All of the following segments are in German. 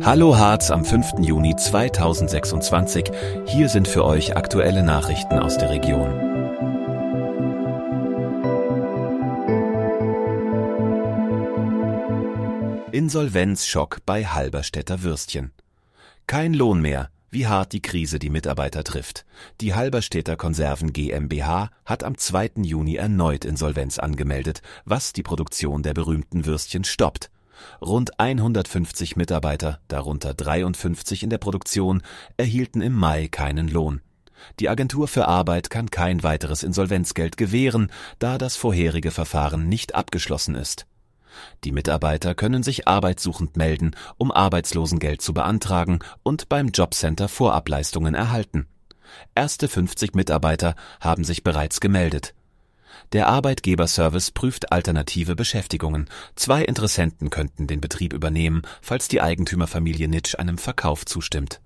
Hallo Harz am 5. Juni 2026. Hier sind für euch aktuelle Nachrichten aus der Region. Insolvenzschock bei Halberstädter Würstchen. Kein Lohn mehr, wie hart die Krise die Mitarbeiter trifft. Die Halberstädter Konserven GmbH hat am 2. Juni erneut Insolvenz angemeldet, was die Produktion der berühmten Würstchen stoppt. Rund 150 Mitarbeiter, darunter 53 in der Produktion, erhielten im Mai keinen Lohn. Die Agentur für Arbeit kann kein weiteres Insolvenzgeld gewähren, da das vorherige Verfahren nicht abgeschlossen ist. Die Mitarbeiter können sich arbeitssuchend melden, um Arbeitslosengeld zu beantragen und beim Jobcenter Vorableistungen erhalten. Erste 50 Mitarbeiter haben sich bereits gemeldet. Der Arbeitgeberservice prüft alternative Beschäftigungen. 2 Interessenten könnten den Betrieb übernehmen, falls die Eigentümerfamilie Nitsch einem Verkauf zustimmt.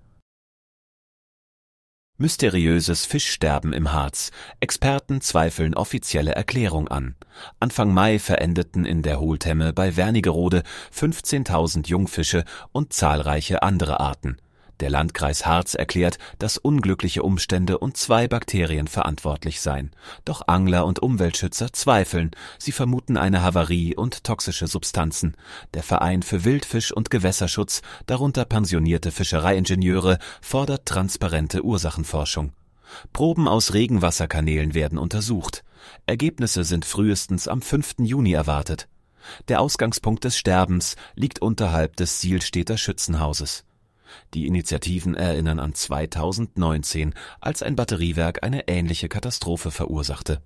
Mysteriöses Fischsterben im Harz. Experten zweifeln offizielle Erklärung an. Anfang Mai verendeten in der Hohltemme bei Wernigerode 15.000 Jungfische und zahlreiche andere Arten. Der Landkreis Harz erklärt, dass unglückliche Umstände und 2 Bakterien verantwortlich seien. Doch Angler und Umweltschützer zweifeln. Sie vermuten eine Havarie und toxische Substanzen. Der Verein für Wildfisch- und Gewässerschutz, darunter pensionierte Fischereiingenieure, fordert transparente Ursachenforschung. Proben aus Regenwasserkanälen werden untersucht. Ergebnisse sind frühestens am 5. Juni erwartet. Der Ausgangspunkt des Sterbens liegt unterhalb des Sihlstädter Schützenhauses. Die Initiativen erinnern an 2019, als ein Batteriewerk eine ähnliche Katastrophe verursachte.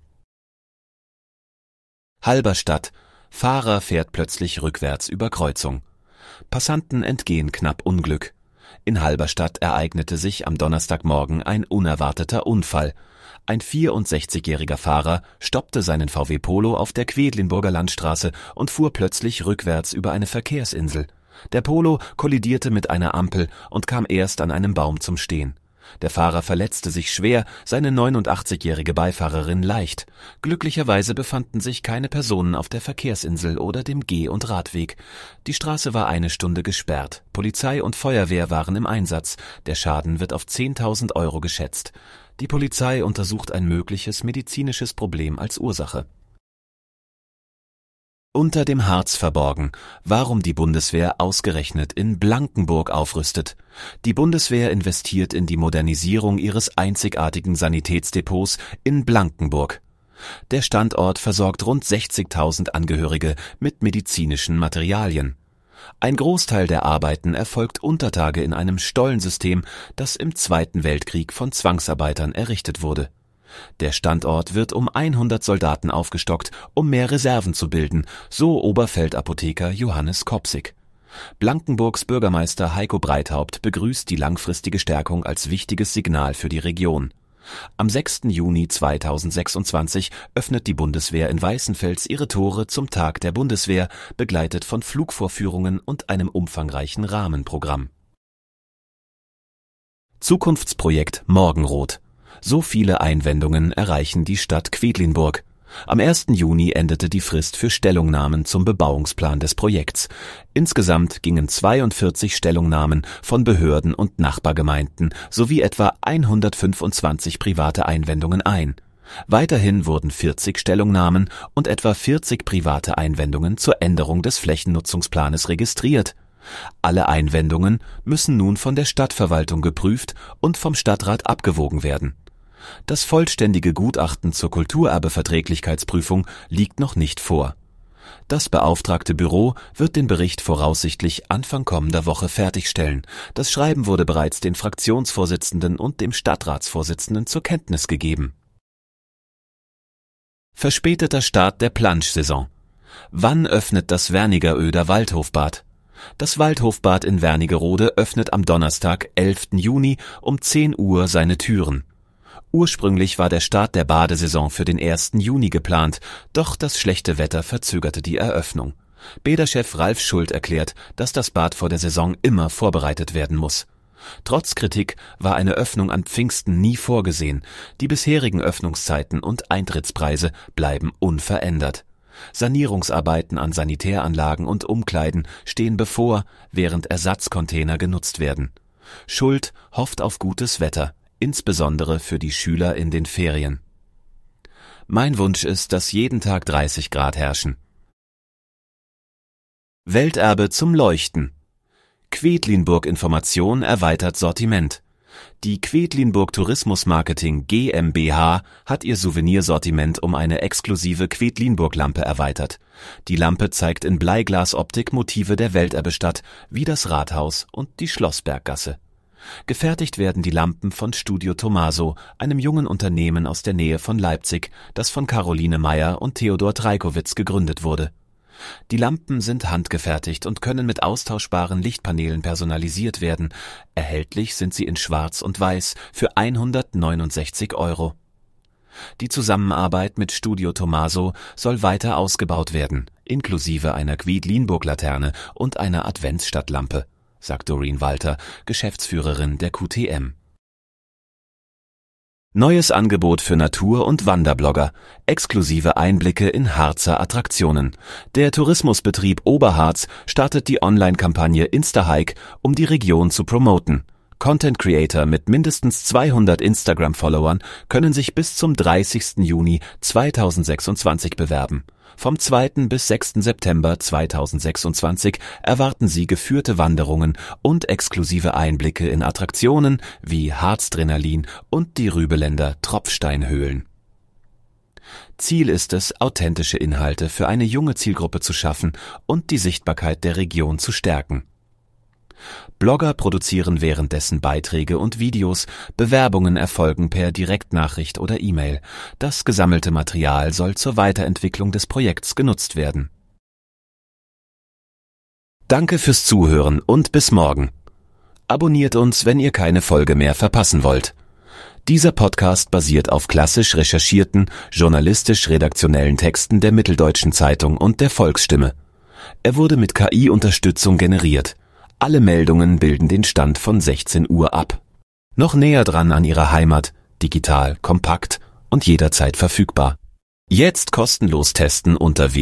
Halberstadt. Fahrer fährt plötzlich rückwärts über Kreuzung. Passanten entgehen knapp Unglück. In Halberstadt ereignete sich am Donnerstagmorgen ein unerwarteter Unfall. Ein 64-jähriger Fahrer stoppte seinen VW Polo auf der Quedlinburger Landstraße und fuhr plötzlich rückwärts über eine Verkehrsinsel. Der Polo kollidierte mit einer Ampel und kam erst an einem Baum zum Stehen. Der Fahrer verletzte sich schwer, seine 89-jährige Beifahrerin leicht. Glücklicherweise befanden sich keine Personen auf der Verkehrsinsel oder dem Geh- und Radweg. Die Straße war 1 Stunde gesperrt. Polizei und Feuerwehr waren im Einsatz. Der Schaden wird auf 10.000 € geschätzt. Die Polizei untersucht ein mögliches medizinisches Problem als Ursache. Unter dem Harz verborgen, warum die Bundeswehr ausgerechnet in Blankenburg aufrüstet. Die Bundeswehr investiert in die Modernisierung ihres einzigartigen Sanitätsdepots in Blankenburg. Der Standort versorgt rund 60.000 Angehörige mit medizinischen Materialien. Ein Großteil der Arbeiten erfolgt unter Tage in einem Stollensystem, das im Zweiten Weltkrieg von Zwangsarbeitern errichtet wurde. Der Standort wird um 100 Soldaten aufgestockt, um mehr Reserven zu bilden, so Oberfeldapotheker Johannes Kopsig. Blankenburgs Bürgermeister Heiko Breithaupt begrüßt die langfristige Stärkung als wichtiges Signal für die Region. Am 6. Juni 2026 öffnet die Bundeswehr in Weißenfels ihre Tore zum Tag der Bundeswehr, begleitet von Flugvorführungen und einem umfangreichen Rahmenprogramm. Zukunftsprojekt Morgenrot. So viele Einwendungen erreichen die Stadt Quedlinburg. Am 1. Juni endete die Frist für Stellungnahmen zum Bebauungsplan des Projekts. Insgesamt gingen 42 Stellungnahmen von Behörden und Nachbargemeinden sowie etwa 125 private Einwendungen ein. Weiterhin wurden 40 Stellungnahmen und etwa 40 private Einwendungen zur Änderung des Flächennutzungsplanes registriert. Alle Einwendungen müssen nun von der Stadtverwaltung geprüft und vom Stadtrat abgewogen werden. Das vollständige Gutachten zur Kulturerbeverträglichkeitsprüfung liegt noch nicht vor. Das beauftragte Büro wird den Bericht voraussichtlich Anfang kommender Woche fertigstellen. Das Schreiben wurde bereits den Fraktionsvorsitzenden und dem Stadtratsvorsitzenden zur Kenntnis gegeben. Verspäteter Start der Planschsaison. Wann öffnet das Wernigeröder Waldhofbad? Das Waldhofbad in Wernigerode öffnet am Donnerstag, 11. Juni um 10 Uhr seine Türen. Ursprünglich war der Start der Badesaison für den 1. Juni geplant, doch das schlechte Wetter verzögerte die Eröffnung. Bäderchef Ralf Schuld erklärt, dass das Bad vor der Saison immer vorbereitet werden muss. Trotz Kritik war eine Öffnung an Pfingsten nie vorgesehen. Die bisherigen Öffnungszeiten und Eintrittspreise bleiben unverändert. Sanierungsarbeiten an Sanitäranlagen und Umkleiden stehen bevor, während Ersatzcontainer genutzt werden. Schuld hofft auf gutes Wetter, insbesondere für die Schüler in den Ferien. Mein Wunsch ist, dass jeden Tag 30 Grad herrschen. Welterbe zum Leuchten. Quedlinburg Information erweitert Sortiment. Die Quedlinburg Tourismus Marketing GmbH hat ihr Souvenirsortiment um eine exklusive Quedlinburg-Lampe erweitert. Die Lampe zeigt in Bleiglasoptik Motive der Welterbestadt wie das Rathaus und die Schlossberggasse. Gefertigt werden die Lampen von Studio Tomaso, einem jungen Unternehmen aus der Nähe von Leipzig, das von Caroline Meyer und Theodor Dreikowitz gegründet wurde. Die Lampen sind handgefertigt und können mit austauschbaren Lichtpaneelen personalisiert werden. Erhältlich sind sie in Schwarz und Weiß für 169 €. Die Zusammenarbeit mit Studio Tomaso soll weiter ausgebaut werden, inklusive einer Quedlinburg-Laterne und einer Adventsstadtlampe, sagt Doreen Walter, Geschäftsführerin der QTM. Neues Angebot für Natur- und Wanderblogger. Exklusive Einblicke in Harzer Attraktionen. Der Tourismusbetrieb Oberharz startet die Online-Kampagne Instahike, um die Region zu promoten. Content Creator mit mindestens 200 Instagram-Followern können sich bis zum 30. Juni 2026 bewerben. Vom 2. bis 6. September 2026 erwarten Sie geführte Wanderungen und exklusive Einblicke in Attraktionen wie Harzdrenalin und die Rübeländer Tropfsteinhöhlen. Ziel ist es, authentische Inhalte für eine junge Zielgruppe zu schaffen und die Sichtbarkeit der Region zu stärken. Blogger produzieren währenddessen Beiträge und Videos, Bewerbungen erfolgen per Direktnachricht oder E-Mail. Das gesammelte Material soll zur Weiterentwicklung des Projekts genutzt werden. Danke fürs Zuhören und bis morgen. Abonniert uns, wenn ihr keine Folge mehr verpassen wollt. Dieser Podcast basiert auf klassisch recherchierten, journalistisch-redaktionellen Texten der Mitteldeutschen Zeitung und der Volksstimme. Er wurde mit KI-Unterstützung generiert. Alle Meldungen bilden den Stand von 16 Uhr ab. Noch näher dran an Ihrer Heimat, digital, kompakt und jederzeit verfügbar. Jetzt kostenlos testen unter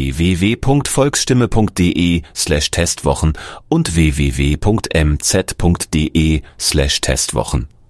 www.volksstimme.de/Testwochen und www.mz.de/Testwochen.